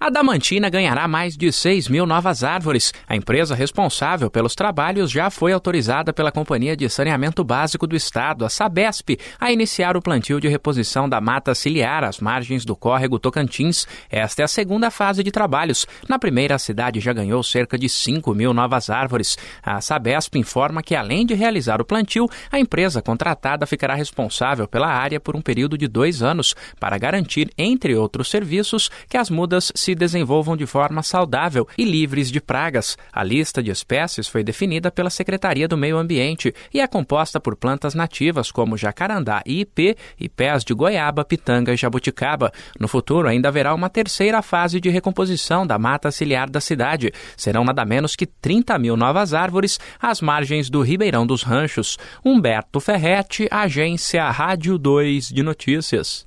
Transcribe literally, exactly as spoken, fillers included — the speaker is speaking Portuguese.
A Adamantina ganhará mais de seis mil novas árvores. A empresa responsável pelos trabalhos já foi autorizada pela Companhia de Saneamento Básico do Estado, a Sabesp, a iniciar o plantio de reposição da mata ciliar às margens do córrego Tocantins. Esta é a segunda fase de trabalhos. Na primeira, a cidade já ganhou cerca de cinco mil novas árvores. A Sabesp informa que, além de realizar o plantio, a empresa contratada ficará responsável pela área por um período de dois anos, para garantir, entre outros serviços, que as mudas se desenvolvam de forma saudável e livres de pragas. A lista de espécies foi definida pela Secretaria do Meio Ambiente e é composta por plantas nativas como jacarandá e ipê e pés de goiaba, pitanga e jabuticaba. No futuro, ainda haverá uma terceira fase de recomposição da mata ciliar da cidade. Serão nada menos que trinta mil novas árvores às margens do Ribeirão dos Ranchos. Humberto Ferretti, Agência Rádio dois de Notícias.